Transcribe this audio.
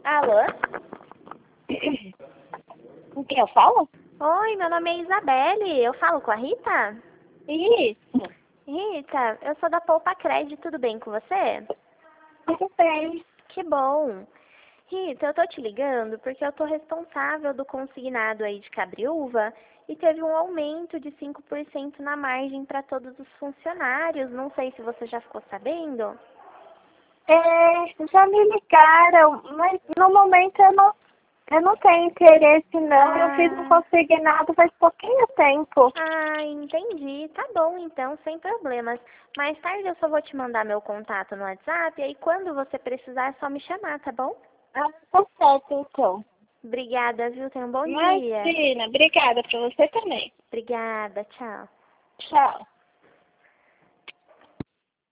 Alô? Com quem eu falo? Oi, meu nome é Isabelle. Eu falo com a Rita? Isso. Rita, eu sou da Poupa Crédito, tudo bem com você? Tudo bem. Que bom. Rita, eu tô te ligando porque eu tô responsável do consignado aí de Cabriúva e teve um aumento de 5% na margem para todos os funcionários. Não sei se você já ficou sabendo. Já me ligaram, mas no momento eu não tenho interesse não. Eu fiz um consignado faz pouquinho tempo. Entendi. Tá bom, então, sem problemas. Mais tarde eu só vou te mandar meu contato no WhatsApp e aí quando você precisar é só me chamar, tá bom? Tá certo, então. Obrigada, viu? Tenha um bom dia. Imagina, obrigada pra você também. Obrigada, tchau. Tchau.